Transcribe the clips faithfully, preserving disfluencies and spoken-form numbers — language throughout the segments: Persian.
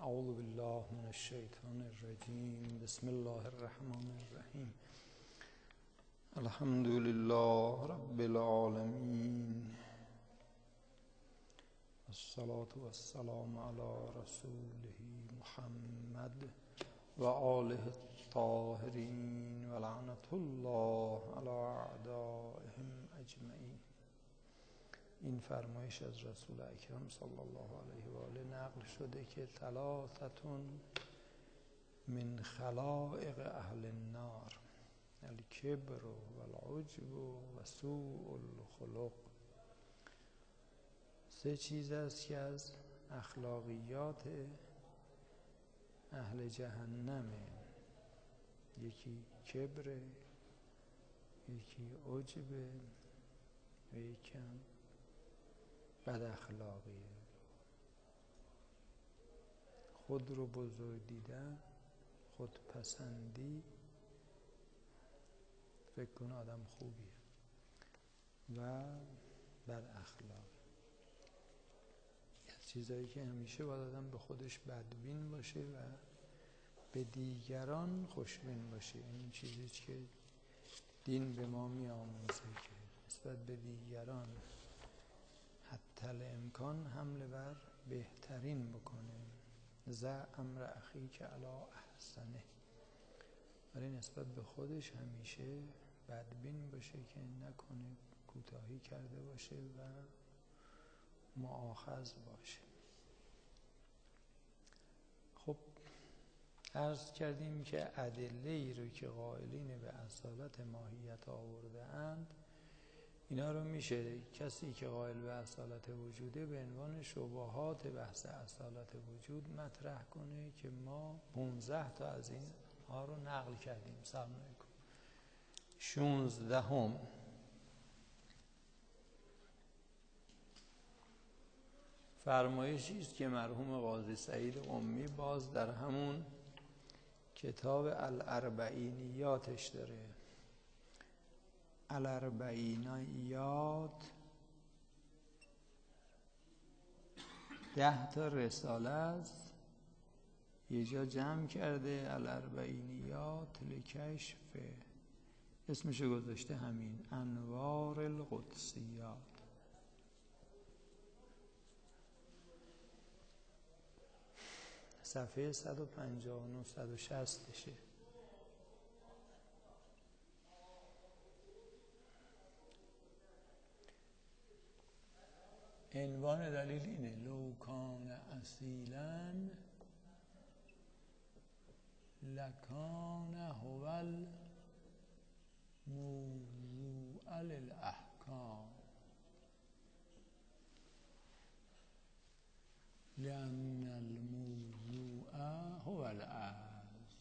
اعوذ بالله من الشیطان الرجیم. بسم الله الرحمن الرحیم. الحمد لله رب العالمین، الصلاة والسلام علی رسوله محمد و آله الطاهرین و لعنت الله علی اعدائهم اجمعین. این فرمایش از رسول اکرم صلی الله علیه و آله نقل شده که ثلاثتون من خلائق اهل النار، الکبر و العجب و سوء الخلق. سه چیز است که از اخلاقیات اهل جهنمه. یکی کبره، یکی عجبه و یکی هم بد اخلاقیه. خود رو بزرگ دیدن، خود پسندی، فکر کن آدم خوبیه، و بد اخلاقی. از چیزایی که همیشه باید آدم به خودش بدبین باشه و به دیگران خوشبین باشه. این چیزی که دین به ما می آموزه که نسبت به دیگران حتی الامکان حمله بر بهترین بکنه. ذا امر اخی که علا احسنه، ولی نسبت به خودش همیشه بدبین باشه که نکنه کوتاهی کرده باشه و مؤاخذ باشه. خب عرض کردیم که ادله ای رو که قائلین به اصالت ماهیت آورده اند، اینا رو میشه کسی که قائل به اصالت وجوده به عنوان شبهات بحث اصالت وجود مطرح کنه که ما پانزده تا از این ها رو نقل کردیم. سلام علیکم. شانزدهم فرمایشی است که مرحوم قاضی سعید قمی باز در همون کتاب الاربعینیاتش داره. الاربعینیات ده تا رساله است، یه جا جمع کرده. الاربعینیات لکشف، اسمشو گذاشته همین، انوار القدسیات. صفحه صد و پنجاه و نه صد و شصت شه. عنوان دلیل اینه: لو کان اصیلا لکان هو الموضوع للاحکام لأن الموضوع هو الاصل.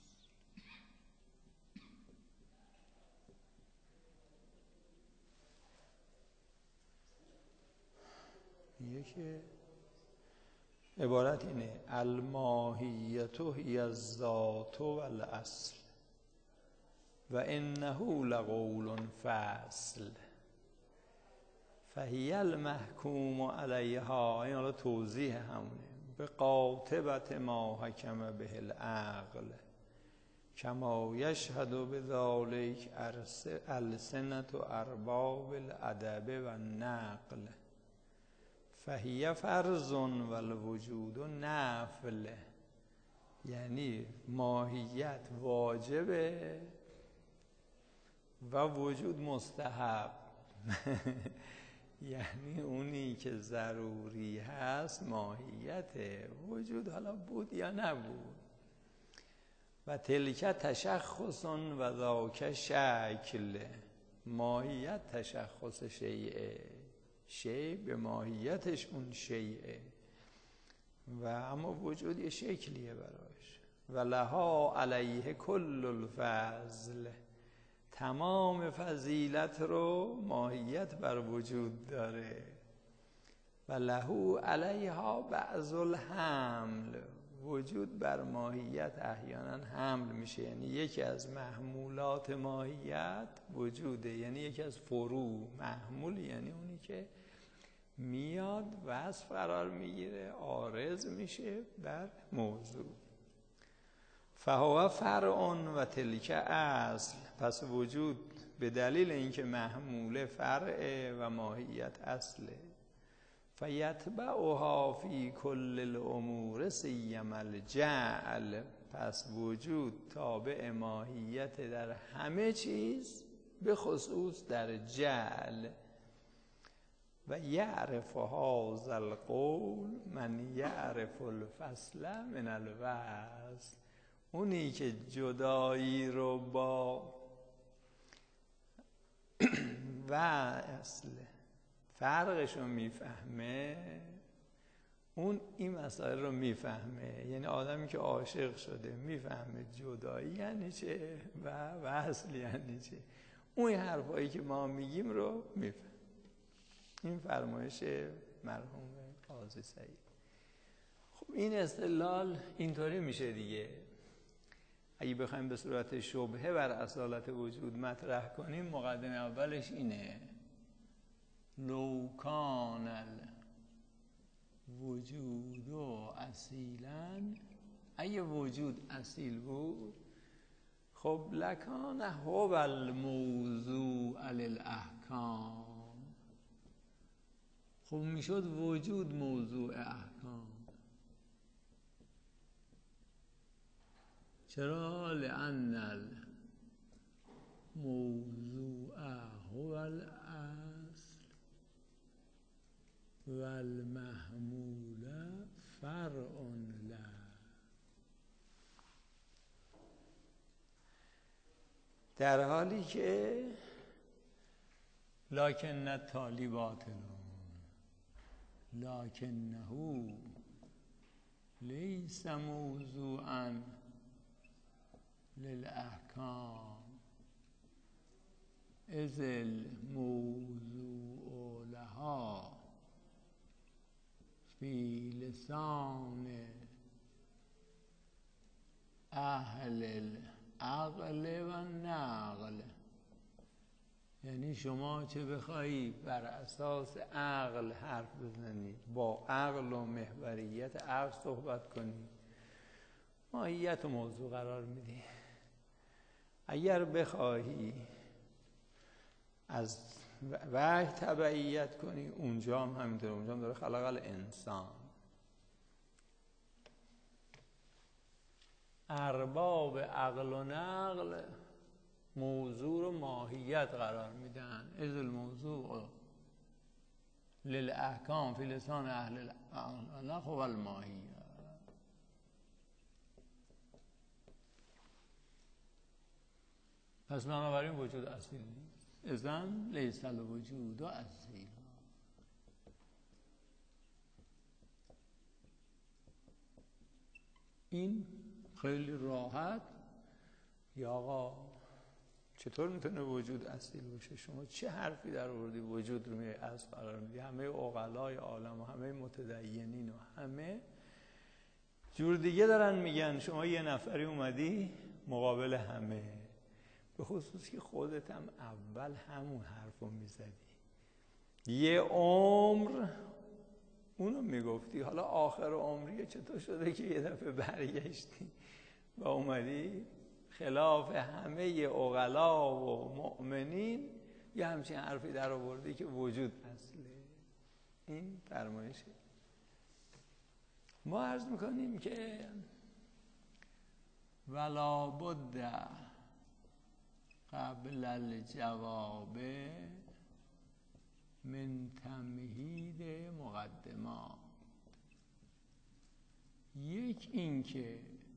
یکی عبارت اینه: الماهیت هی الذات و الاصل و انه لقول فصل فهی المحکوم علیها. این حالا توضیح همونه. به قاطبت ما حکم به العقل کما یشهد بذالک السنة ارباب الادب و النقل فهی فرض و الوجود نفل. یعنی ماهیت واجبه و وجود مستحب. یعنی اونی که ضروری هست ماهیته، وجود حالا بود یا نبود. و تلک تشخص و ذاک شکل. ماهیت تشخص شیئه، شیء به ماهیتش اون شیئه، و اما وجود یه شکلیه براش. و لها علیه کل الفضل. تمام فضیلت رو ماهیت بر وجود داره. و لهو علیها بعض الحمل. وجود بر ماهیت احیانا حمل میشه. یعنی یکی از محمولات ماهیت وجوده، یعنی یکی از فرو. محمول یعنی اونی که میاد وصف قرار میگیره، عارض میشه بر موضوع. فهو فرع و تلک اصل، پس وجود به دلیل اینکه محمول فرع و ماهیت اصله. فیتبعها فی کل الامور سیم الجعل، پس وجود تابع ماهیت در همه چیز، به خصوص در جعل. و یعرف هذا القول من یعرف الفصل من الوصل، اونی که جدایی رو با وصل فرقش رو میفهمه، اون این مسائل رو میفهمه. یعنی آدمی که عاشق شده میفهمه جدایی یعنی چه و وصل یعنی چه. اون حرفایی که ما میگیم رو میفهمه. این فرمایش مرحوم قاضی سعید. خب این استدلال اینطوری میشه دیگه. اگه بخوایم به صورت شبهه بر اصالت وجود مطرح کنیم، مقدمه اولش اینه: لو کان الوجود اصیلا، اگه وجود اصیل بود، خب لکان هو الموضوع للاحکام، خب میشد وجود موضوع احکام. چرا؟ لأن الموضوع هو الاصل و المحمول فرع له. در حالی که لکن التالی باطل، لکنه لیس موضوعا للاحکام، اذ الموضوع لها فی لسان اهل العقل و نقل. یعنی شما چه بخواهی بر اساس عقل حرف بزنی، با عقل و محوریت عقل صحبت کنی، ماهیت و موضوع قرار میدی. اگر بخواهی از وحی تبعیت کنی، اونجا هم همینطور، اونجا هم داره خلق الانسان. ارباب عقل و نقل موضوع رو ماهیت قرار میدن. اذ الموضوع للاحکام فی لسان اهل العقل هو الماهیت. پس بنابراین وجود اصیل نیست. اذن لیس الوجود اصیل. این خیلی راحت. یا آقا چطور میتونه وجود اصیل باشه؟ شما چه حرفی در آوردی وجود رو میای از قرار میدی؟ همه عقلای عالم و همه متدینین و همه جور دیگه دارن میگن، شما یه نفری اومدی مقابل همه، به خصوص که خودت هم اول همون حرفو میزدی، یه عمر اونو میگفتی، حالا آخر عمریه چطور شده که یه دفعه برگشتی و اومدی خلاف همه عقلا و مؤمنین یه همچین حرفی در آوردی که وجود اصله؟ این فرمایشه. ما عرض میکنیم که ولا بد قبل الجواب من تمهید مقدمات. یک این که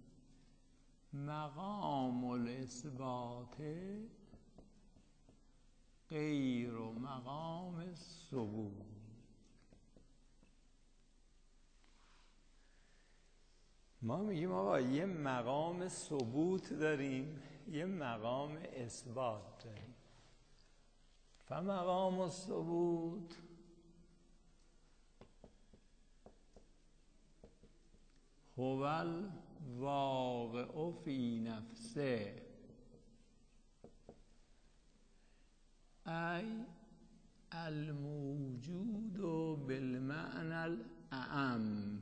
مقام الاثبات غیر و مقام ثبوت. ما میگیم آقا یه مقام ثبوت داریم، یه مقام اثبات داریم. فمقام الثبوت هو الواقع فی نفسه، ای الموجود بالمعنى الاعم.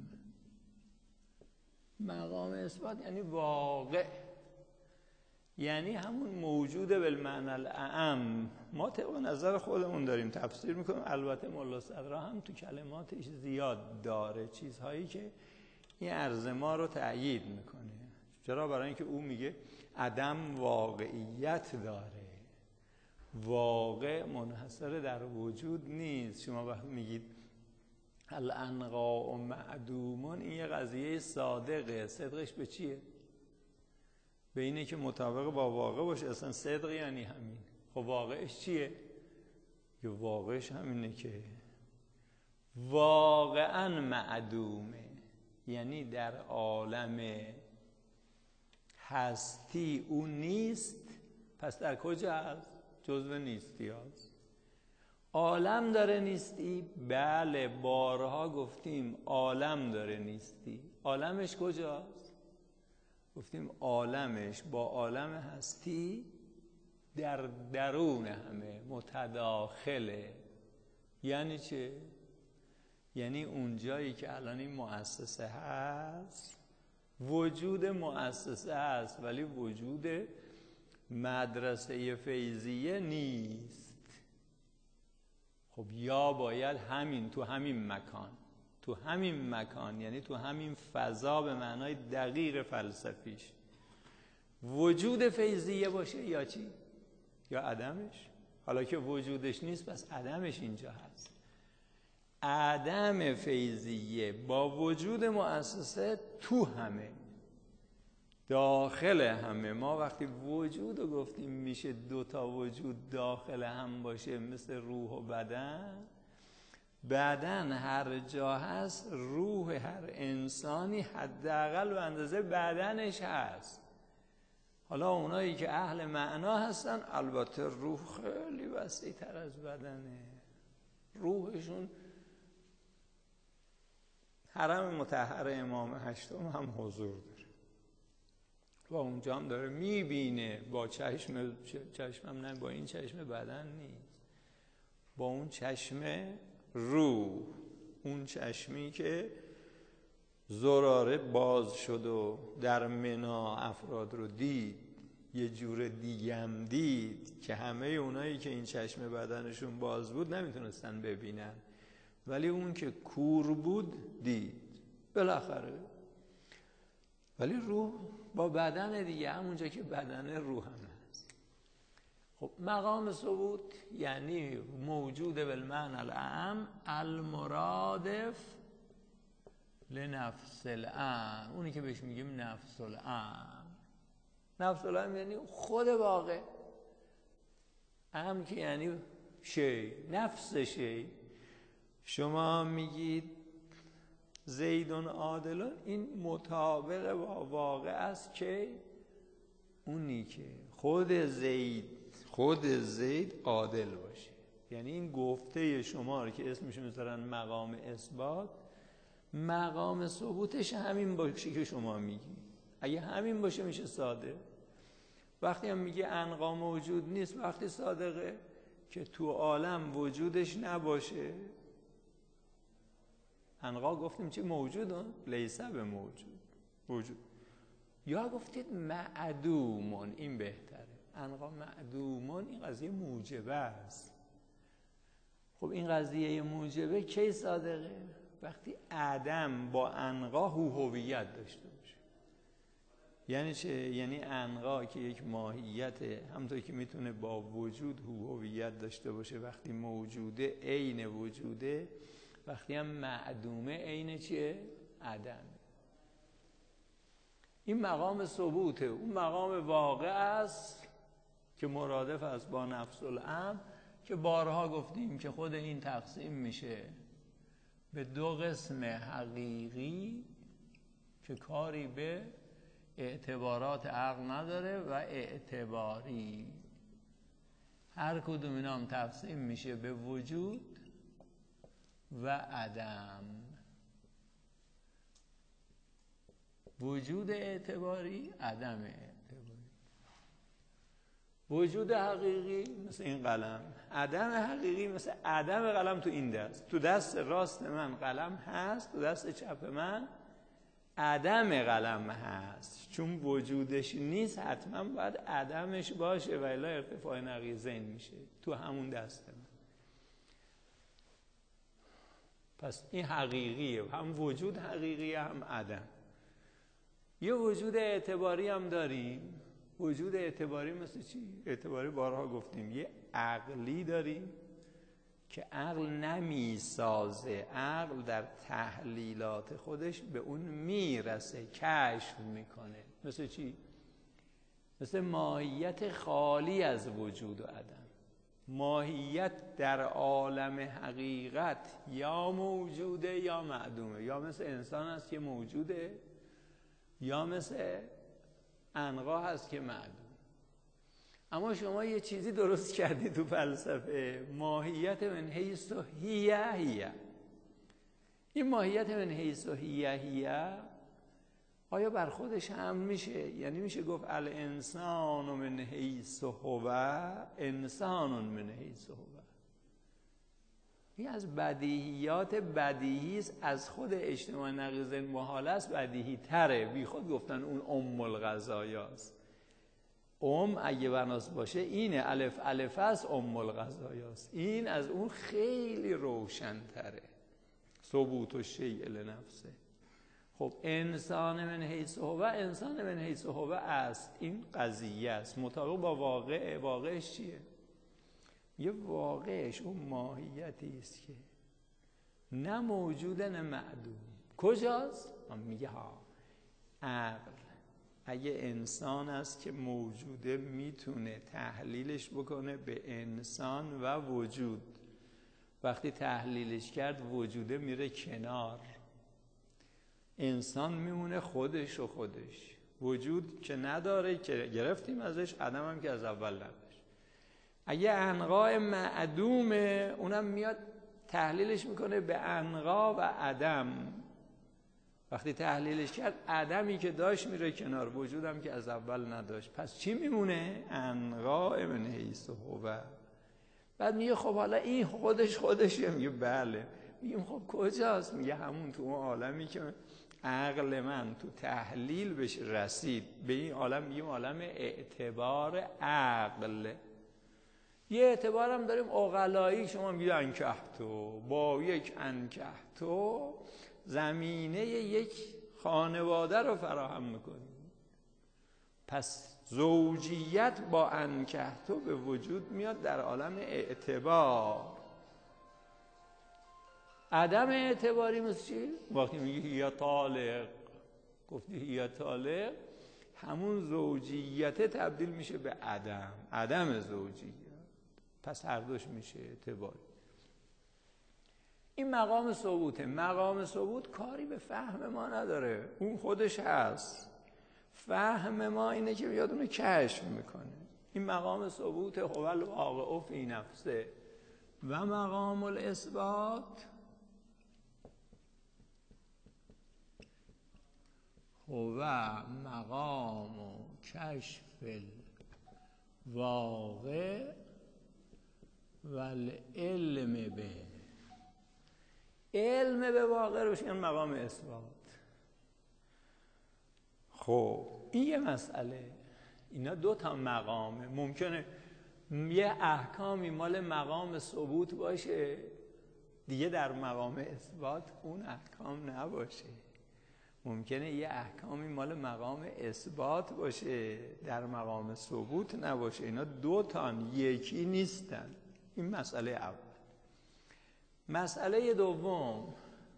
مقام اثبات یعنی واقع، یعنی همون موجود بالمعنى الاعم. ما طبق نظر خودمون داریم تفسیر میکنیم، البته مولا صدرا هم تو کلماتش زیاد داره چیزهایی که این عرض ما رو تأیید میکنه. چرا؟ برای اینکه او میگه عدم واقعیت داره، واقع منحصر در وجود نیست. شما وقتی میگید الانقاء معدومون، این یه قضیه صادقه. صدقش به چیه؟ به اینه که مطابق با واقع باشه. اصلا صدق یعنی همین. خب واقعش چیه؟ یه واقعش همینه که واقعا معدومه، یعنی در عالم هستی او نیست. پس در کجا هست؟ جزو نیستی هست. عالم داره نیستی؟ بله، بارها گفتیم عالم داره نیستی. عالمش کجاست؟ گفتیم عالمش با عالم هستی در درون همه متداخله. یعنی چه؟ یعنی اون جایی که الان این مؤسسه هست، وجود مؤسسه هست ولی وجود مدرسه فیضیه نیست. خب یا باید همین تو همین مکان، تو همین مکان یعنی تو همین فضا به معنای دقیق فلسفیش وجود فیضیه باشه، یا چی؟ یا عدمش. حالا که وجودش نیست پس عدمش اینجا هست. عدم فیضیه با وجود مؤسسه تو همه، داخل همه. ما وقتی وجود رو گفتیم میشه دو تا وجود داخل هم باشه، مثل روح و بدن. بدن هر جا هست، روح هر انسانی حداقل به اندازه بدنش هست. حالا اونایی که اهل معنا هستن البته روح خیلی وسیع تر از بدنه. روحشون حرم مطهر امام هشتم هم حضور داره و اونجا هم داره میبینه با چشم چشمم نه با این چشم بدن نیست، با اون چشم روح، اون چشمی که زراره باز شد و در منا افراد رو دید، یه جور دیگم دید که همه اونایی که این چشم بدنشون باز بود نمیتونستن ببینن، ولی اون که کور بود دید بالاخره. ولی روح با بدن دیگه، همونجا که بدن روح هم هست. خب مقام ثبوت یعنی موجود بالمعنى الاعم المرادف لنفس الامر، اونی که بهش میگیم نفس الامر. نفس الامر یعنی خود واقع. امر که یعنی شی، نفس شی. شما میگید زیدون عادلون، این مطابق با واقع است که اونی که خود زید خود زید عادل باشه. یعنی این گفته شما رو که اسمش میذارن مقام اثبات، مقام ثبوتش همین باشه که شما میگی. اگه همین باشه میشه صادق. وقتی هم میگه انقا موجود نیست، وقتی صادقه که تو عالم وجودش نباشه. انقا گفتیم چی؟ موجودون لیسه به موجود وجود. یا گفتید معدومون، این بهتره. انقا معدومون، این قضیه موجبه است. خب این قضیه موجبه کی صادقه؟ وقتی عدم با انقا هویت داشته باشه. یعنی چه؟ یعنی انقا که یک ماهیت، همونطور که میتونه با وجود هویت داشته باشه وقتی موجوده عین وجوده، وقتی هم معدومه عین چیه؟ عدم. این مقام ثبوته. اون مقام واقع است که مرادف است با نفس الامر، که بارها گفتیم که خود این تقسیم میشه به دو قسم حقیقی که کاری به اعتبارات عقل نداره و اعتباری. هر کدوم اینا هم تقسیم میشه به وجود و عدم. وجود اعتباری، عدم اعتباری. وجود حقیقی مثل این قلم، عدم حقیقی مثل عدم قلم تو این دست. تو دست راست من قلم هست، تو دست چپ من عدم قلم هست. چون وجودش نیست حتما باید عدمش باشه و الا ارتفاع نقیضین میشه تو همون دست من. پس این حقیقیه، هم وجود حقیقیه هم عدم. یه وجود اعتباری هم داریم. وجود اعتباری مثل چی؟ اعتباری بارها گفتیم یه عقلی داریم که عقل نمیسازه، عقل در تحلیلات خودش به اون میرسه، کشف میکنه. مثل چی؟ مثل ماهیت خالی از وجود و عدم. ماهیت در عالم حقیقت یا موجوده یا معدومه، یا مثل انسان هست که موجوده یا مثل عنقا هست که معدوم. اما شما یه چیزی درست کردی تو فلسفه، ماهیت من حیث هیه هیه. این ماهیت من حیث هیه هیه آیا بر خودش هم میشه؟ یعنی میشه گفت الانسان من حیث هو انسان من حیث هو. این از بدیهیات بدیهی است، از خود اجتماع نقیض محال است بدیهی تره. بی خود گفتن اون ام الغذایاست. ام اگه بناس باشه اینه، الف الف است، ام الغذایاست. این از اون خیلی روشن تره. ثبوت الشیء لنفسه. خب انسان من حیث هو، انسان من حیث هو است. این قضیه است مطابق با واقع. واقعش چیه؟ یه واقعش اون ماهیتی است که نه موجوده نه معدوم. کجاست؟ من میگه ها عقل اگه انسان است که موجوده میتونه تحلیلش بکنه به انسان و وجود. وقتی تحلیلش کرد وجوده میره کنار، انسان میمونه خودش و خودش. وجود که نداره که گرفتیم ازش، عدم هم که از اول نداشت. اگه عنقا معدومه اونم میاد تحلیلش میکنه به عنقا و عدم. وقتی تحلیلش کرد عدمی که داشت میره کنار، وجودم که از اول نداشت. پس چی میمونه؟ عنقا من حیث هو. بعد میگه خب حالا این خودش خودشه. میگه بله. میگه خب کجاست؟ میگه همون تو اون عالمی که عقل من تو تحلیل بهش رسید. به این عالم میگیم عالم اعتبار عقل. یه اعتبار هم داریم عقلایی. شما میگید انکحتو، با یک انکحتو زمینه یک خانواده رو فراهم میکنیم. پس زوجیت با انکحتو به وجود میاد در عالم اعتبار. عدم اعتباری مثل چی؟ وقتی میگی یا طالق، گفتی یا طالق، همون زوجیت تبدیل میشه به عدم. عدم زوجیت. پس هر دوش میشه اعتباری. این مقام ثبوته. مقام ثبوت کاری به فهم ما نداره، اون خودش هست. فهم ما اینه که بیاد اونو کشف میکنه. این مقام ثبوت هو الواقع فی نفسه. و مقام الاثبات هو مقام کشف الواقع و العلم به. علم به واقع روش این مقام اثبات. خب این یه مسئله. اینا دو تا مقامه. ممکنه یه احکامی مال مقام ثبوت باشه دیگه در مقام اثبات اون احکام نباشه. ممکنه یه احکامی مال مقام اثبات باشه در مقام ثبوت نباشه. اینا دو تان، یکی نیستن. این مسئله اول. مسئله دوم،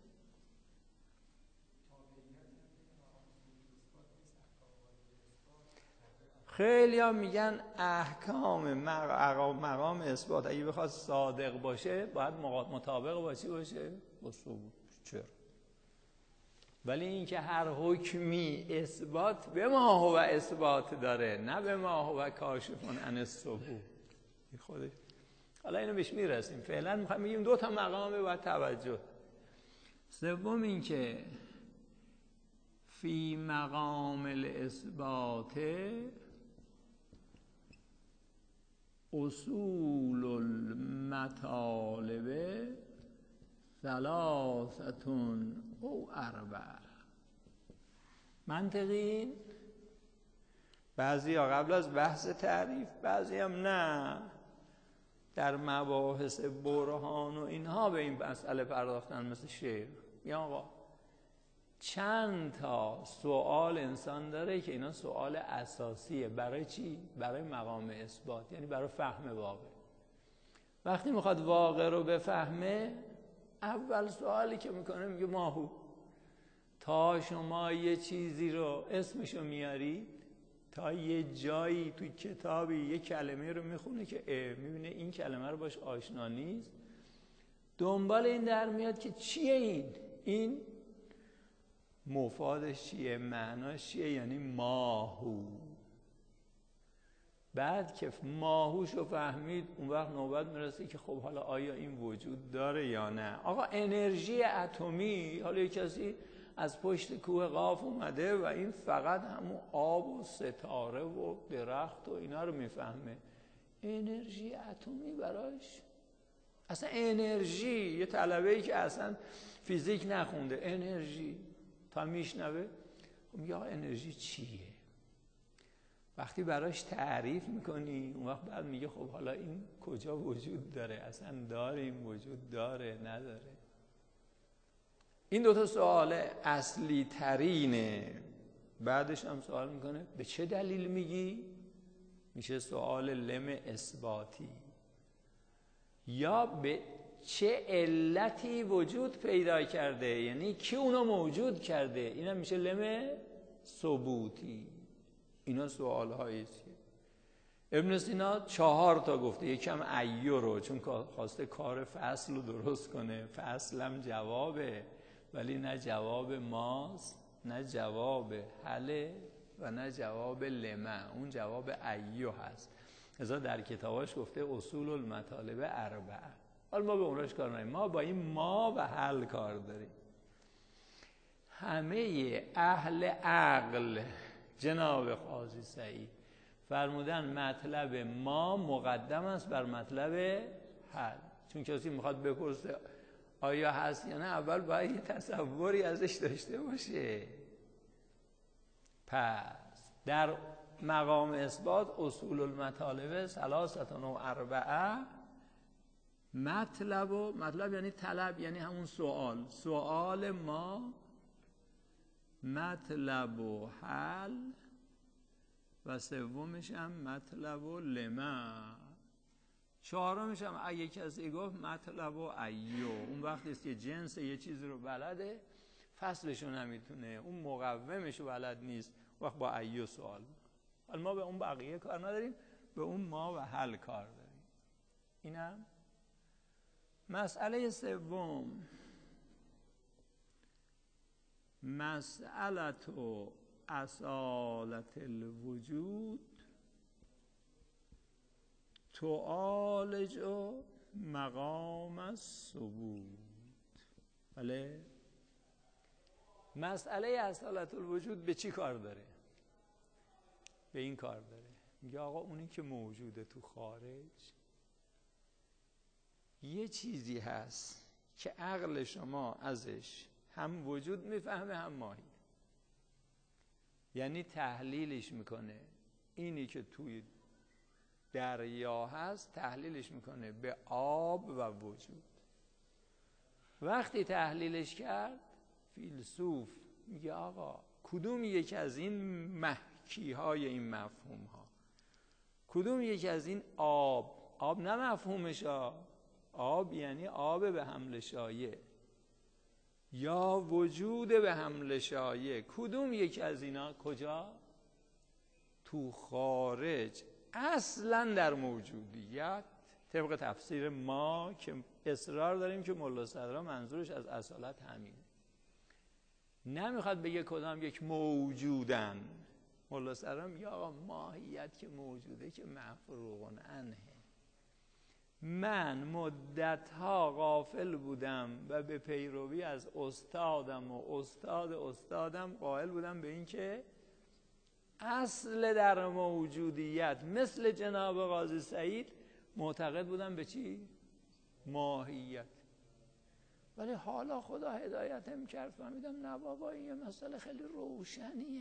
خیلی ها میگن احکام مقام اثبات اگه بخواد صادق باشه باید مطابق با چی باشه؟ با ثبوت. چرا؟ ولی این که هر حکمی اثبات به ما هو اثبات داره، نه به ما هو کاشفون عن الثبوت. خودش حالا اینو بهش میرسیم. فعلا میخوایم بگیم دو تا مقامه باید توجه. سوم این که فی مقام الاثبات اصول المطالب ثلاثتون او اربعه. منطقی؟ بعضی ها قبل از بحث تعریف، بعضی هم نه، در مباحث برهان و اینها به این مسئله پرداختن. مثل شیخ یا آقا چند تا سوال انسان داره که اینا سوال اساسیه. برای چی؟ برای مقام اثبات، یعنی برای فهم واقع. وقتی میخواد واقع رو بفهمه، اول سوالی که میکنه میگه ماهو. تا شما یه چیزی رو اسمشو میاری، تا یه جایی توی کتابی یه کلمه رو میخونه که میبینه این کلمه رو باش آشنا نیست، دنبال این در میاد که چیه این؟ این مفادش چیه؟ معناش چیه؟ یعنی ماهو. بعد که ماهوش رو فهمید، اون وقت نوبت میرسه که خب حالا آیا این وجود داره یا نه؟ آقا انرژی اتمی، حالا یه کسی از پشت کوه قاف اومده و این فقط همون آب و ستاره و درخت و اینا رو میفهمه، انرژی اتمی براش اصلا انرژی. یه طلبه‌ای که اصلا فیزیک نخونده، انرژی تا میشنوه میگه آقا انرژی چیه؟ وقتی براش تعریف میکنی، اون وقت بعد میگه خب حالا این کجا وجود داره؟ اصلا داریم؟ وجود داره؟ نداره؟ این دوتا سوال اصلی ترینه. بعدش هم سوال میکنه به چه دلیل میگی؟ میشه سوال لم اثباتی. یا به چه علتی وجود پیدا کرده، یعنی کی اونو موجود کرده، اینا میشه لم ثبوتی. اینا سوال هاییست. ابن سینا چهار تا گفته، یکم ایو رو، چون خواسته کار فصل رو درست کنه. فصلم جوابه، ولی نه جواب ماست، نه جواب حله و نه جواب لمه. اون جواب ایو هست. ازا در کتاباش گفته اصول المطالب اربعه. حالا ما به اوناش کار نداریم، ما با این ما و حل کار داریم. همه اهل عقل جناب قاضی سعید فرمودن مطلب ما مقدم است بر مطلب حل. چون کسی میخواد بپرسه آیا هست یا نه، اول باید یه تصوری ازش داشته باشه. پس در مقام اثبات اصول المطالب ثلاثتون و اربعه. مطلب و مطلب یعنی طلب، یعنی همون سوال، سوال ما، مطلب و حل، و سومش هم مطلب و لما. چهارمش هم اگه کسی گفت مطلب و ایو، اون وقتی است که جنس یه چیزی رو بلده، فصلشو نمیتونه، اون مقومشو بلد نیست، وقت با ایو سوال. حالا ما به اون بقیه کار نداریم، به اون ما و حل کار داریم. اینم مسئله سوم، مسئلت و اصالت الوجود تعالج و مقام الثبوت. بله، مسئله اصالت الوجود به چی کار داره؟ به این کار داره، میگه آقا اونی که موجوده تو خارج یه چیزی هست که عقل شما ازش هم وجود میفهمه هم ماهی، یعنی تحلیلش میکنه. اینی که توی دریا هست تحلیلش میکنه به آب و وجود. وقتی تحلیلش کرد، فیلسوف میگه آقا کدوم یک از این محکی های این مفهوم ها، کدوم یک از این آب، آب نه مفهومش ها، آب یعنی آب به حمل شایع، یا وجود به حمل شایع، کدوم یک از اینا کجا؟ تو خارج، اصلا در موجودیت. طبق تفسیر ما که اصرار داریم که ملا صدرا منظورش از اصالت همینه، نمیخواد بگه کدام یک موجودن. ملا صدرا میگه آقا ماهیت که موجوده که مفروغ عنه. من مدتها غافل بودم و به پیروی از استادم و استاد استادم قائل بودم به این که اصل در موجودیت مثل جناب قاضی سعید معتقد بودن به چی؟ ماهیت. ولی حالا خدا هدایتم کرد فهمیدم نه بابا این یه مسئله خیلی روشنیه.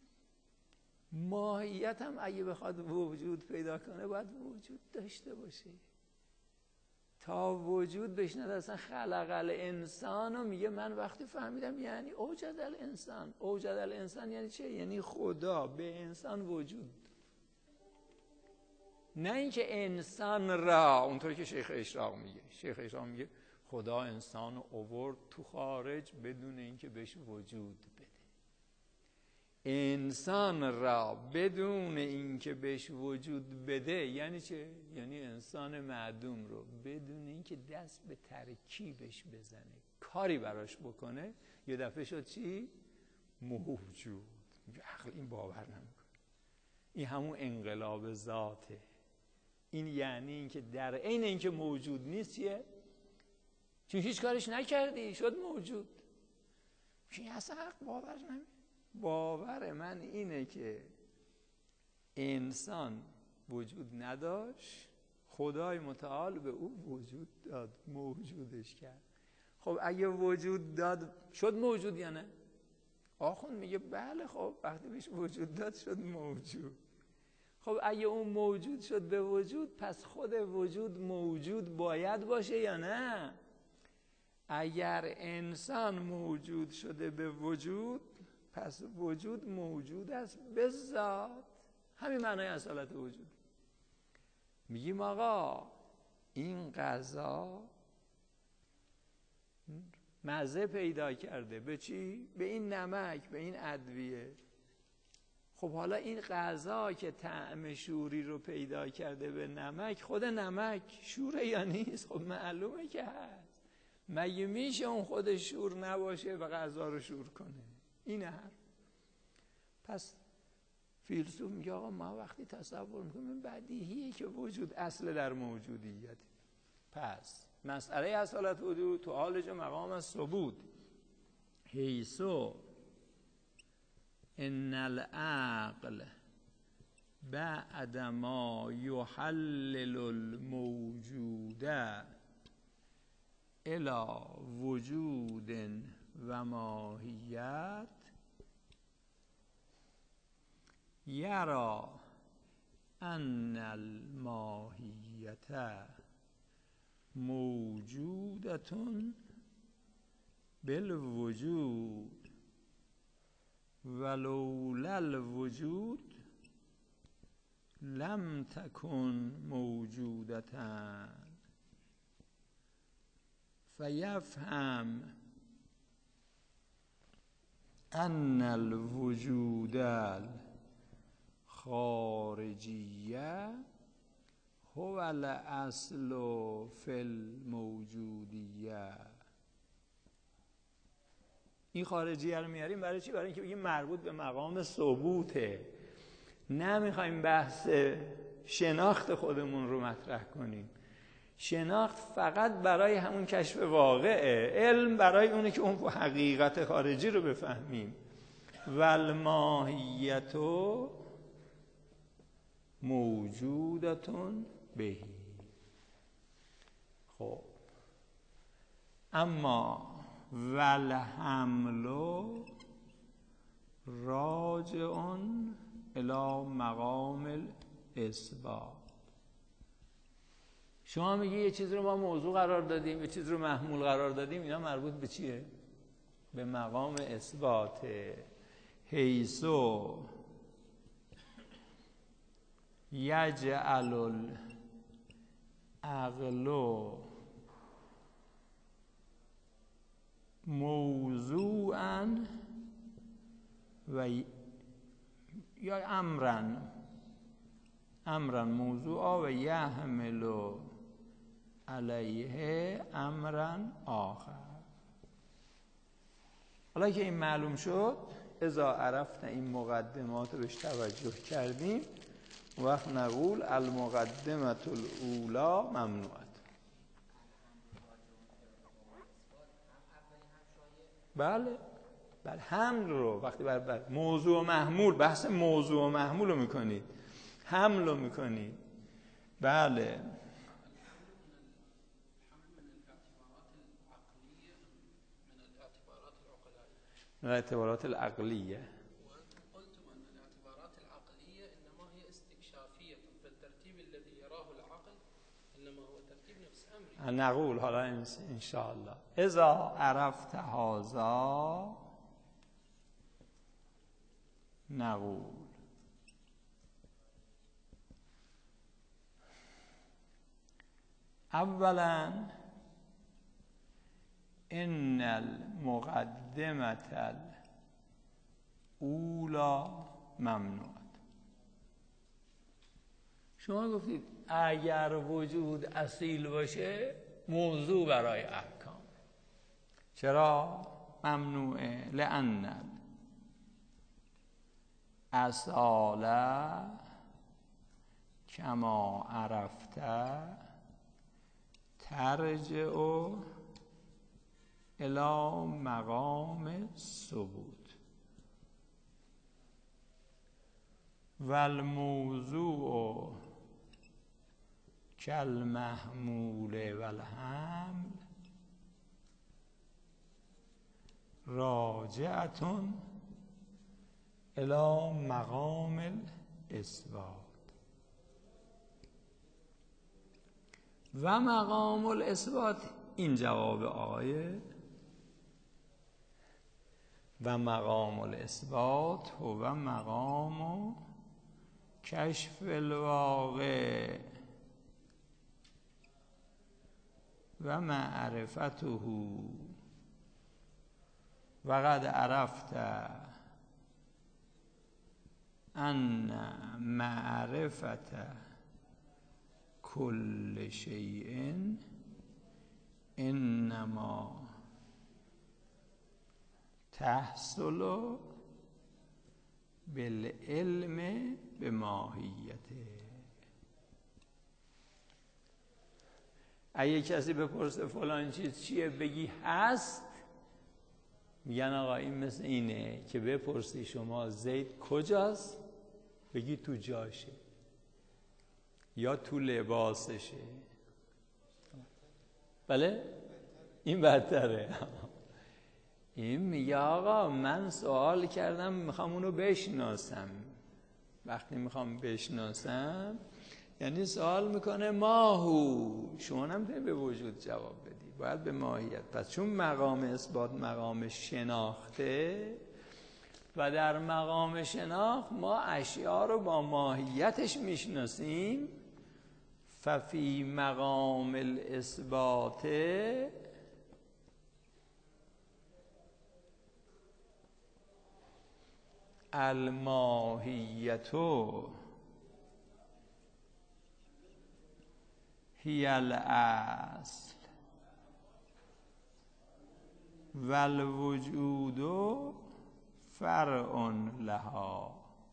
ماهیت هم اگه بخواد وجود پیدا کنه باید وجود داشته باشه. تا وجود بشنده اصلا خلق الانسان رو میگه من وقتی فهمیدم یعنی اوجد الانسان. اوجد الانسان یعنی چه؟ یعنی خدا به انسان وجود، نه اینکه انسان را اونطوری که شیخ اشراق میگه. شیخ اشراق میگه خدا انسان رو آورد تو خارج بدون اینکه بهش وجود بده. انسان را بدون اینکه بهش وجود بده یعنی چه؟ یعنی انسان معدوم رو بدون اینکه دست به ترکیبش بزنه کاری براش بکنه یه دفعه شد چی؟ موجود. عقل این باور نمیکنه. این همون انقلاب ذاته. این یعنی اینکه در عین اینکه موجود نیست یه چون هیچ کارش نکردی شد موجود. این اصلا حق باور نمیکنه. باور من اینه که انسان وجود نداشت، خدای متعال به او وجود داد، موجودش کرد. خب اگه وجود داد شد موجود یا نه؟ آخوند میگه بله. خب وقتی بهش وجود داد شد موجود. خب اگه اون موجود شد به وجود پس خود وجود موجود باید باشه یا نه؟ اگر انسان موجود شده به وجود پس وجود موجود است به ذات. همین معنای اصالت وجود. میگیم آقا این غذا مزه پیدا کرده به چی؟ به این نمک، به این ادویه. خب حالا این غذا که طعم شوری رو پیدا کرده به نمک، خود نمک شوره یا نیست؟ خب معلومه که هست. مگه میشه اون خود شور نباشه و غذا رو شور کنه؟ این حرف. پس فیلسوف میگه آقا ما وقتی تصور میکنیم بدیهیه که وجود اصل در موجودیت. پس مسئله اصالت وجود تو حالج مقام الثبوت حیثو ان العقل بعد ما یحلل الموجود الی وجود و ماهیت یرا ان الماهیت موجودة بالوجود ولولا الوجود لم تكن موجودة فيفهم ان الوجود خارجیه هو الاصل فی الموجودیه. این خارجیه رو میاریم برای چی؟ برای اینکه بگیم مربوط به مقام ثبوته. نمیخوایم بحث شناخت خودمون رو مطرح کنیم. شناخت فقط برای همون کشف واقعه. علم برای اونه که اون حقیقت خارجی رو بفهمیم. والماهیتو موجودتون بهی. خب اما والحمل راجعون الی مقام الاثبات. شما میگی یه چیز رو ما موضوع قرار دادیم، یه چیز رو محمول قرار دادیم، اینا مربوط به چیه؟ به مقام اثباته. حیثو یجعل العقل موضوعا و یا امرن امرن موضوعا و یحمل علیه امرن آخر. حالا که این معلوم شد، اذا عرفت این مقدمات رو بهش توجه کردیم، وقت نقول المقدمة الاولا ممنوعت. بله بله حمل رو وقتی بر, بر موضوع و محمول، بحث موضوع و محمول رو میکنید، حمل رو میکنید. بله الاعتبارات العقلیه. وأنتم قلتم أن الاعتبارات العقلية إنما هي استكشافية، فالترتيب الذي يراه العقل إنما هو ترتيب نفس أمره. نقول حالا ان شاء الله اذا عرفت هذا نقول اولا ان المقدمة الاولى ممنوع. شما گفتید اگر وجود اصیل باشه موضوع برای احکام. چرا ممنوعه؟ لأن اصاله کما عرفته ترجع الی مقام ثبوت و الموضوع کالمحمول و الحمل راجعتون الی مقام الاثبات و مقام الاثبات. این جواب آیه و مقام الاثبات هو مقام کشف الواقع و معرفته و قد عرفت ان معرفت کل شیء انما تحصل بالعلم بماهیته. اگه کسی بپرسه فلان چیز چیه بگی هست، میگن آقا این مثل اینه که بپرسی شما زید کجاست بگی تو جاشه یا تو لباسشه. بله این بدتره. این میگه آقا من سوال کردم میخوام اونو بشناسم. وقتی میخوام بشناسم یعنی سوال میکنه ماهو، شما نمیتونی به وجود جواب بدی، باید به ماهیت. پس چون مقام اثبات مقام شناخته و در مقام شناخت ما اشیاء رو با ماهیتش میشناسیم، ففی مقام الاثبات الماهیتو هی الاصل و الوجود فرع لها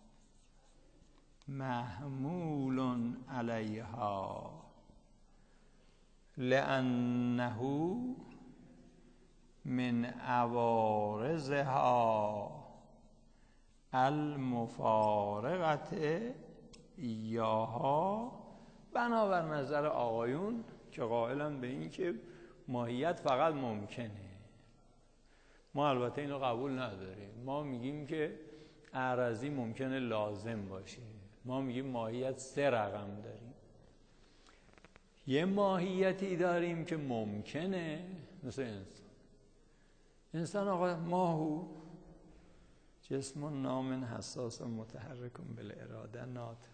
محمول علیها لأنه من عوارضها المفارقت ایاها. بنابر نظر آقایون که قائلن به این که ماهیت فقط ممکنه، ما البته اینو قبول نداریم. ما میگیم که اعراضی ممکنه لازم باشه. ما میگیم ماهیت سه رقم داریم. یه ماهیتی داریم که ممکنه، مثل انسان. انسان آقا ماهو جسم نام حساس و متحرک بالاراده ناطق.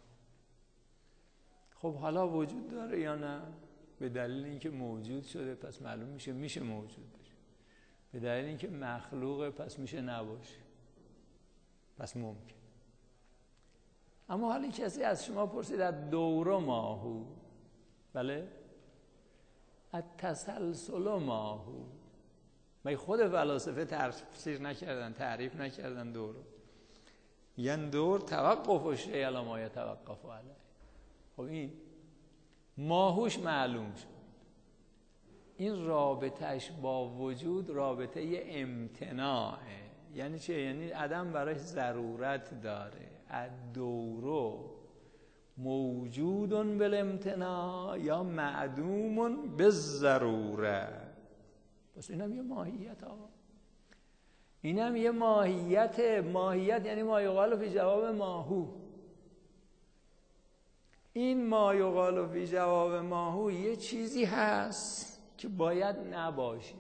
خب حالا وجود داره یا نه؟ به دلیل اینکه موجود شده پس معلوم میشه میشه موجود بشه. به دلیل اینکه مخلوقه پس میشه نباشه، پس ممکن. اما حالا کسی از شما پرسید از دور ماهو، بله، از تسلسل ماهو، مگه خود فلاسفه تفسیر نکردن، تعریف نکردن دور؟ یعنی دور توقف و شیء علی ما یتوقف علیه. خب این ماهوش معلوم شد. این رابطهش با وجود رابطه امتناعه. یعنی چه؟ یعنی عدم براش ضرورت داره. الدورو موجودون بالامتناع یا معدومون بالضروره. پس این هم یه ماهیت ها. اینم یه ماهیت. ماهیت یعنی ما یقال فی جواب ماهو. این ما یقال فی جواب ماهو یه چیزی هست که باید نباشه.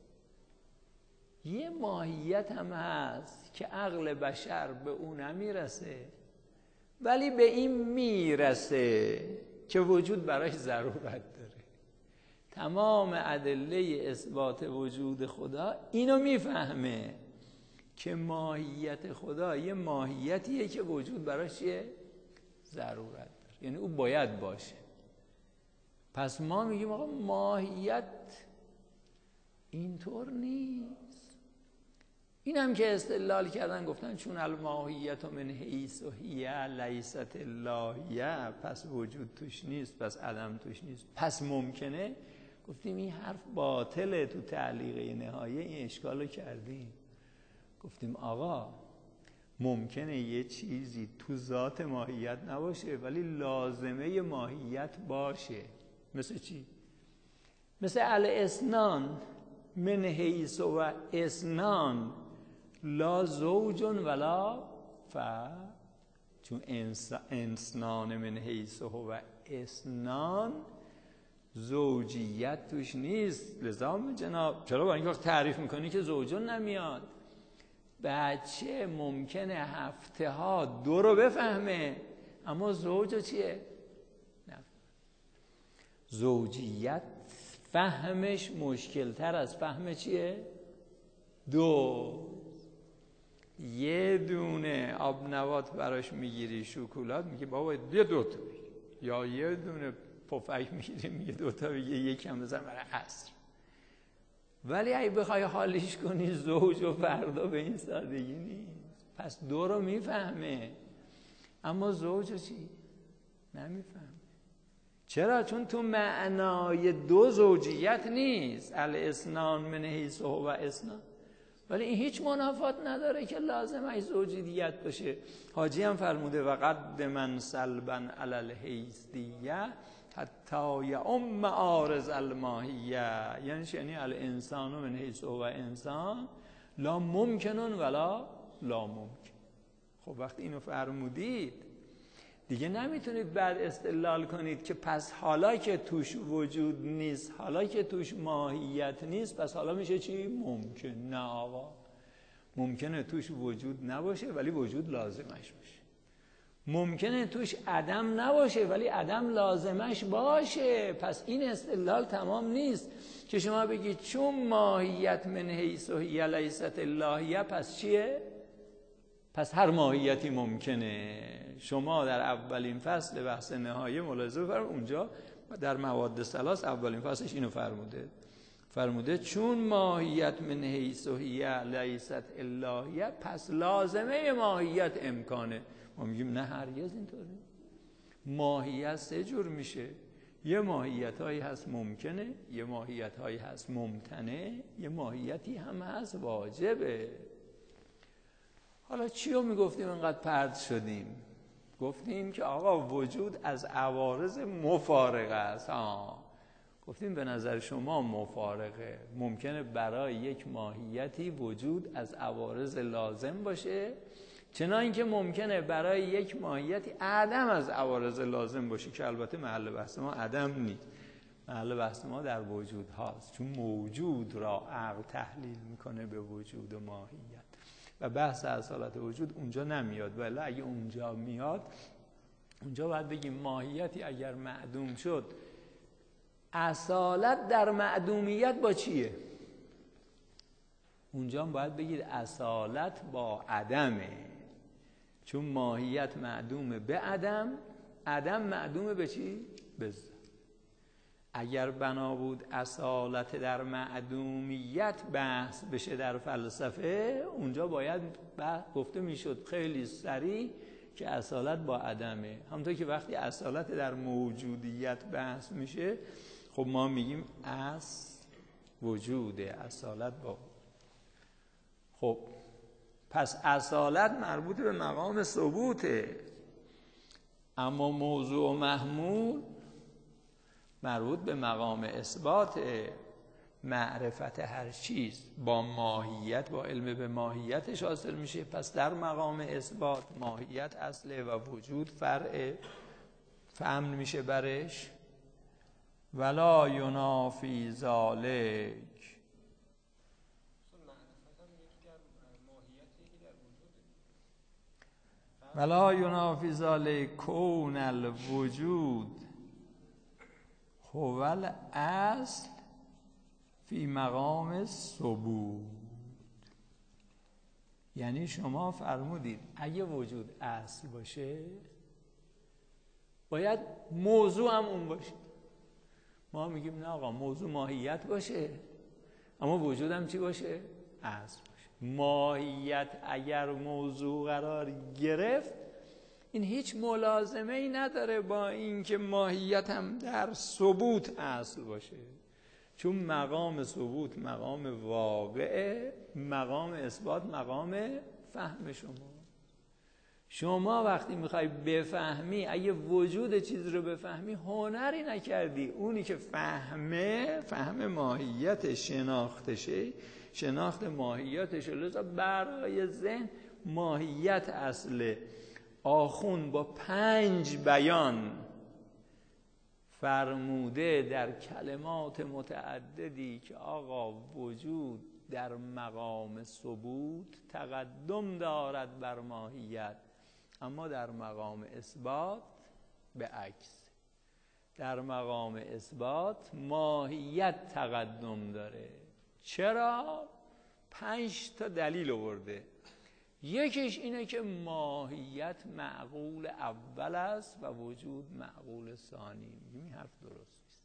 یه ماهیت هم هست که عقل بشر به اون نمیرسه، ولی به این میرسه که وجود براش ضرورت داره. تمام ادله اثبات وجود خدا اینو میفهمه که ماهیت خدا یه ماهیتیه که وجود براش یه ضرورت داره، یعنی او باید باشه. پس ما میگیم آقا ماهیت اینطور نیست. این هم که استدلال کردن گفتن چون الماهیت من حیث و هی لیست اللهیه، پس وجود توش نیست، پس عدم توش نیست، پس ممکنه. گفتیم این حرف باطله. تو تعلیقه نهایه این اشکال رو کردیم. گفتیم آقا ممکنه یه چیزی تو ذات ماهیت نباشه ولی لازمه ماهیت باشه. مثل چی؟ مثل الاسنان من حیث و اسنان لا زوج ولا فرد. چون انسان من حیث و اسنان زوجیت توش نیست. لذا جناب چرا با این وقت تعریف میکنی که زوجون نمیاد؟ بچه ممکنه هفته ها دو رو بفهمه اما زوج چیه؟ نه. زوجیت فهمش مشکل تر از فهم چیه؟ دو. یه دونه آب نبات براش میگیری شکلات میگه بابا یه دوتا بگیر، یا یه دونه پفک میگیری میگه دوتا بگیر، یکم بزن برای عصر. ولی اگه بخوای حالیش کنی زوج و فردا به این سادگی نیست. پس دو رو میفهمه اما زوج چی؟ نمیفهمه. چرا؟ چون تو معنای دو زوجیت نیست. الاسنان من حیث و اسنان. ولی این هیچ منافات نداره که لازم ای زوجیت باشه. حاجی هم فرموده و قد من سلبا علی الحیثیه حتی یعم عارض الماهیه. یعنی یعنی الانسان من حیث و انسان لا ممکنون ولا لا ممکن. خب وقتی اینو فرمودید دیگه نمیتونید بعد استدلال کنید که پس حالا که توش وجود نیست، حالا که توش ماهیت نیست، پس حالا میشه چی؟ ممکن. نه آقا، ممکنه توش وجود نباشه ولی وجود لازمش باشه. ممکنه توش عدم نباشه ولی عدم لازمش باشه. پس این استدلال تمام نیست که شما بگید چون ماهیت من حیث و هی لیست اللهیه پس چیه؟ پس هر ماهیتی ممکنه. شما در اولین فصل بحث نهایه ملاحظه فرمودید، اونجا در مواد ثلاث اولین فصلش اینو فرموده فرموده چون ماهیت من حیث و هی لیست اللهیه پس لازمه ماهیت امکانه. ما میگیم نه هرگز اینطوره. ماهیت سه جور میشه. یه ماهیت هایی هست ممکنه، یه ماهیت هایی هست ممتنه، یه ماهیتی هم هست واجبه. حالا چی رو میگفتیم انقدر پرد شدیم؟ گفتیم که آقا وجود از عوارض مفارقه است. ها گفتیم به نظر شما مفارقه. ممکنه برای یک ماهیتی وجود از عوارض لازم باشه، چنان که ممکنه برای یک ماهیتی عدم از عوارض لازم باشه، که البته محل بحث ما عدم نیست، محل بحث ما در وجود هاست، چون موجود را عقل تحلیل میکنه به وجود و ماهیت و بحث اصالت وجود اونجا نمیاد. ولی اگه اونجا میاد، اونجا باید بگیم ماهیتی اگر معدوم شد، اصالت در معدومیت با چیه؟ اونجا باید بگید اصالت با عدمه، چون ماهیت معدومه به عدم، عدم معدومه به چی؟ به ذات. اگر بنا بود اصالت در معدومیت بحث بشه در فلسفه، اونجا باید گفته میشد خیلی سریع که اصالت با عدمه. همونطور که وقتی اصالت در موجودیت بحث میشه، خب ما میگیم اصل وجوده، اصالت با. خب پس اصالت مربوط به مقام ثبوته، اما موضوع و محمول مربوط به مقام اثباته. معرفت هر چیز با ماهیت، با علم به ماهیتش حاصل میشه. پس در مقام اثبات ماهیت اصله و وجود فرع، فهم میشه برش. ولا ینافی ذالک، ولا ینافی ذالک کون الوجود هو الاصل فی مقام ثبوت. یعنی شما فرمودید اگه وجود اصل باشه باید موضوع هم اون باشه. ما میگیم نه آقا، موضوع ماهیت باشه اما وجود هم چی باشه؟ اصل باشه. ماهیت اگر موضوع قرار گرفت این هیچ ملازمه ای نداره با اینکه ماهیت هم در ثبوت اصل باشه، چون مقام ثبوت مقام واقعه، مقام اثبات مقام فهم شما. شما وقتی میخوای بفهمی، اگه وجود چیز رو بفهمی هنری نکردی. اونی که فهمه، فهم ماهیت شناختشه، شناخت ماهیتشه. لذا برای ذهن ماهیت اصله. آخوند با پنج بیان فرموده در کلمات متعددی که آقا وجود در مقام ثبوت تقدم دارد بر ماهیت، اما در مقام اثبات به عکس. در مقام اثبات ماهیت تقدم داره. چرا؟ پنج تا دلیل آورده. یکیش اینه که ماهیت معقول اول است و وجود معقول ثانی. این حرف درست نیست.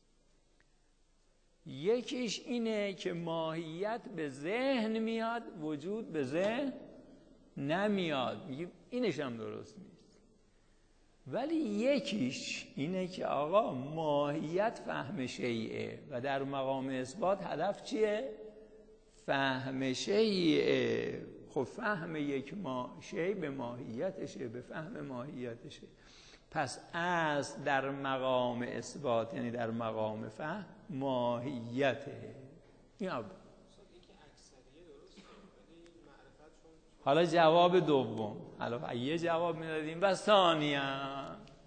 یکیش اینه که ماهیت به ذهن میاد، وجود به ذهن نمیاد. میگیم اینش هم درست نیست. ولی یکیش اینه که آقا ماهیت فهم شیئه و در مقام اثبات هدف چیه؟ فهم شیئه. خب فهم یک ما شیء به ماهیتشه، به فهم ماهیتشه. پس از در مقام اثبات یعنی در مقام فهم ماهیته. این اول. حالا جواب دوم، حالا یه جواب میدادیم. و ثانیاً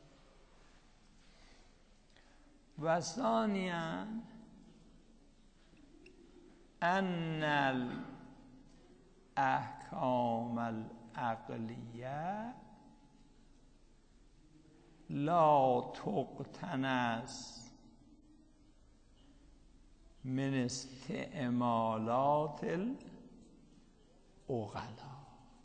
و ثانیاً ان الاحکام العقلیه لا تقتنس من استعمالات العقلا.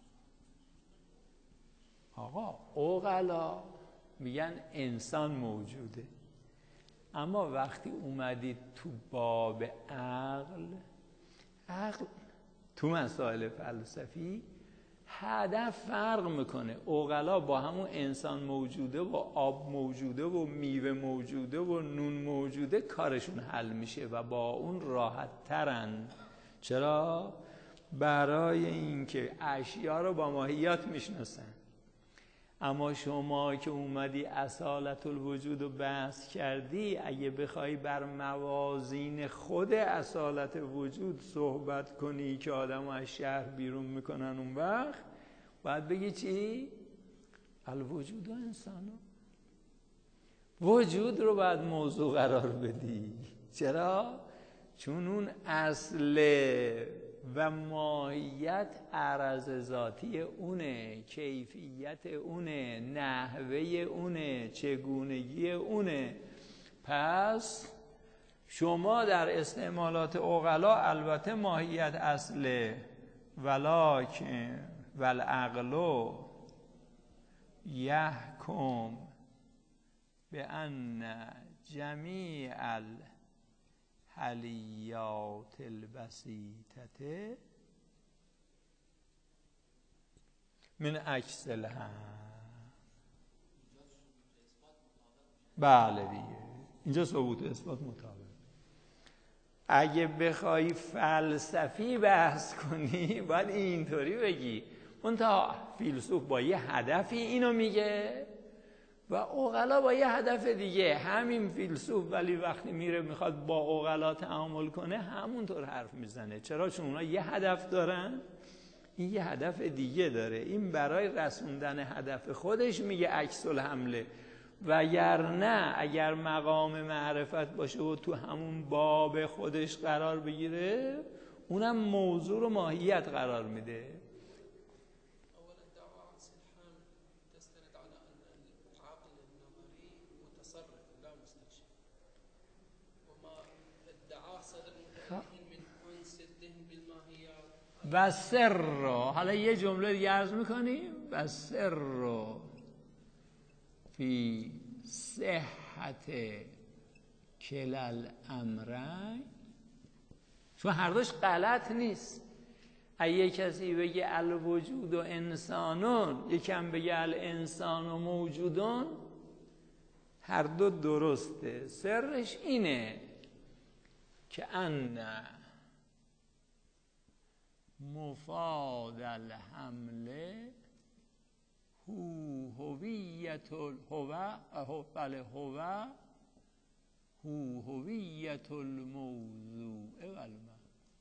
آقا عقلا میگن انسان موجوده، اما وقتی اومدید تو باب عقل، عقل تو مسائل فلسفی هدف فرق میکنه. عقلا با همون انسان موجوده و آب موجوده و میوه موجوده و نون موجوده کارشون حل میشه و با اون راحت ترن. چرا؟ برای اینکه اشیا رو با ماهیت میشناسن. اما شما که اومدی اصالت الوجود رو بحث کردی، اگه بخوای بر موازین خود اصالت وجود صحبت کنی که آدم رو از شهر بیرون میکنن، اون وقت باید بگی چی؟ الوجود و انسانو. وجود رو باید موضوع قرار بدی. چرا؟ چون اون اصله و ماهیت عرض ذاتی اونه، کیفیت اونه، نحوه اونه، چگونگی اونه. پس شما در استعمالات عقلا البته ماهیت اصله، ولکن والعقل یحکم بان جمیع حلیات البسیطه من عکس الهم. بله دیگه، اینجا ثبوت اثبات مطابق. اگه بخوای فلسفی بحث کنی باید اینطوری بگی. منتها فیلسوف با یه هدفی اینو میگه و عقلا با یه هدف دیگه. همین فیلسوف ولی وقتی میره میخواد با عقلا تعامل کنه همونطور حرف میزنه. چرا؟ چون اونا یه هدف دارن، این یه هدف دیگه داره. این برای رسوندن هدف خودش میگه عکس الحمله، وگرنه اگر مقام معرفت باشه و تو همون باب خودش قرار بگیره اونم موضوع و ماهیت قرار میده. أولا دعوة عكس الحامل تستند على أن العقل النظري متصرف لا مستكشف، وما ادعاه صدر المتألفين من أنس الذهن بالماهيات و سر رو حالا یه جمله دیگه عرض میکنیم و سر رو فی صحت کلال امرین، چون هر دوش غلط نیست. اگه کسی بگه الوجود و انسانون، یکم بگه الانسان و موجودون، هر دو درسته. سرش اینه که ان مفاد الحمله هو هویت هو بله هو هو هویت الموضوع والمعنی.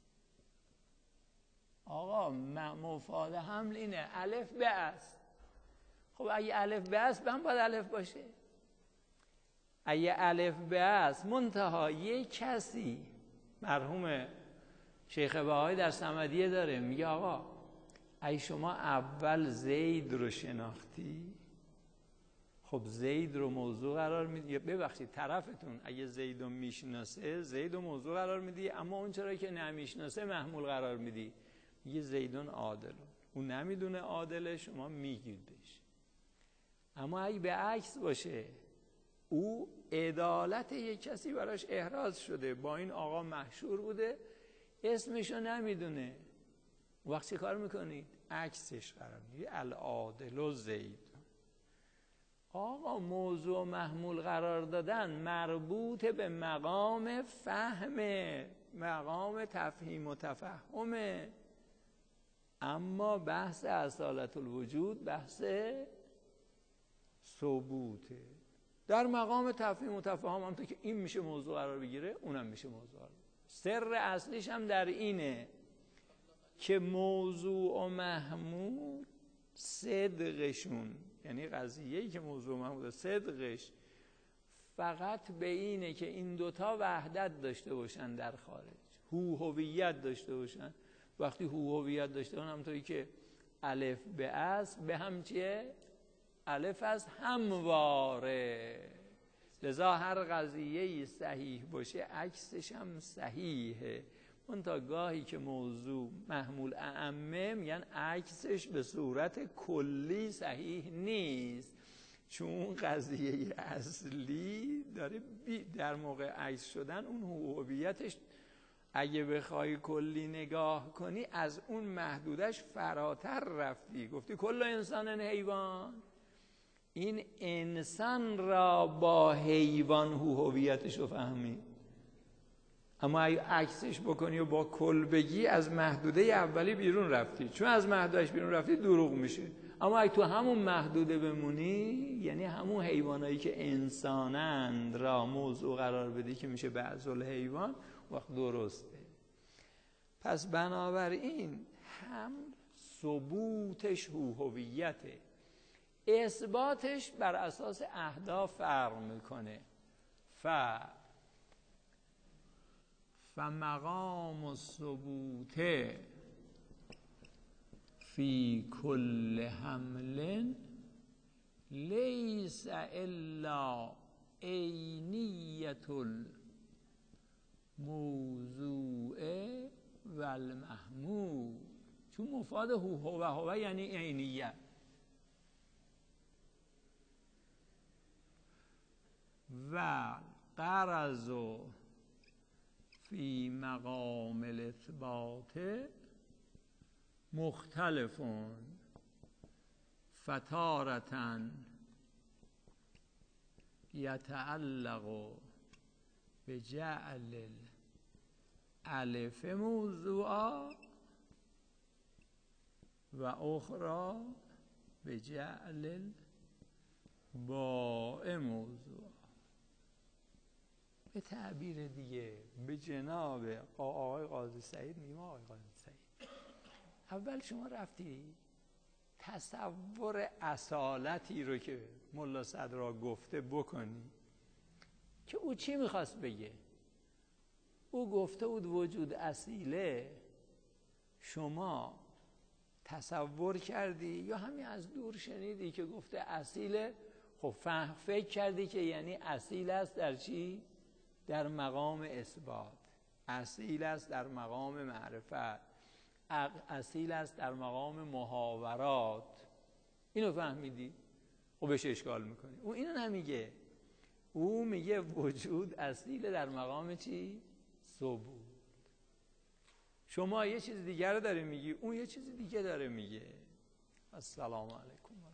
آقا مفاد حمل اینه الف به است. خب اگه الف به است هم باید الف باشه. اگه الف به است منتها یک کسی، مرحوم شیخ بهایی در صمدیه داره میگه آقا اگه شما اول زید رو شناختی، خب زید رو موضوع قرار میدی، ببخشید طرفتون اگه زید رو میشناسه زید رو موضوع قرار میدی، اما اون چرا که نمیشناسه محمول قرار میدی، میگه زیدون عادل. اون نمیدونه عادله، شما میگید بهش. اما اگه به عکس باشه، او عدالت یک کسی براش احراز شده، با این آقا محشور بوده، اسمشو نمیدونه، وقت چه کار میکنید؟ عکسش قرار میدید العادل و زید. آقا موضوع محمول قرار دادن مربوط به مقام فهمه، مقام تفهیم و تفهمه. اما بحث اصالت الوجود بحث ثبوته. در مقام تفهیم و تفهم هم تا که این میشه موضوع قرار بگیره اونم میشه موضوع قرار بگیره. سر اصلیش هم در اینه که موضوع و محمول صدقشون، یعنی قضیه‌ای که موضوع و محمول صدقش فقط به اینه که این دوتا وحدت داشته باشن در خارج، هو هویت داشته باشن. وقتی هو هویت داشته باشن همونطوری که الف به است به هم چیه؟ الف از همواره. لذا هر قضیه‌ای صحیح باشه عکسش هم صحیحه. اون تا گاهی که موضوع محمول اعمه میگن عکسش به صورت کلی صحیح نیست، چون اون قضیه اصلی داره در موقع عکس شدن اون هویتش اگه بخوای کلی نگاه کنی از اون محدودش فراتر رفتی. گفتی کل انسان حیوان، این انسان را با حیوان هویتش رو فهمی. اما اگه عکسش بکنی و با کل بگی از محدوده اولی بیرون رفتی، چون از محدودش بیرون رفتی دروغ میشه. اما اگه تو همون محدوده بمونی، یعنی همون حیوانایی که انسانند را موضوع قرار بدی که میشه بعض الحیوان، وقت درسته. پس بنابراین هم ثبوتش هویته، اثباتش بر اساس اهداف فرق میکنه. ف فمقام الثبوت فی کل حمل لیس الا عینیت الموضوع و المحمول. چون مفاد هو هو هو یعنی عینیت. و غرض فی مقام الاثبات مختلفون فتارة یتعلق بجعل الالف موضوعا و اخرى بجعل با این موضوع به تعبیر دیگه به جناب آقای قاضی سعید میگم آقای قاضی سعید، اول شما رفتی تصور اصالتی رو که ملا صدرا گفته بکنی که او چی میخواست بگه. او گفته بود وجود اصیله، شما تصور کردی یا همین از دور شنیدی که گفته اصیله، خب فکر کردی که یعنی اصیل است در چی؟ در مقام اثبات، اصیل است در مقام معرفت، اصیل است در مقام محاورات. اینو فهمیدی؟ خب بهش اشکال میکنی. او اینو نمیگه، او میگه وجود اصیل در مقام چی؟ ثبوت. شما یه چیز دیگر رو داره میگی، اون یه چیز دیگه داره میگه. السلام علیکم.